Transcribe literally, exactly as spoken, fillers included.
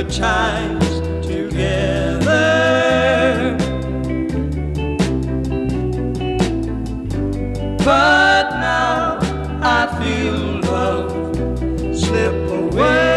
good times together. But now I feel love slip away.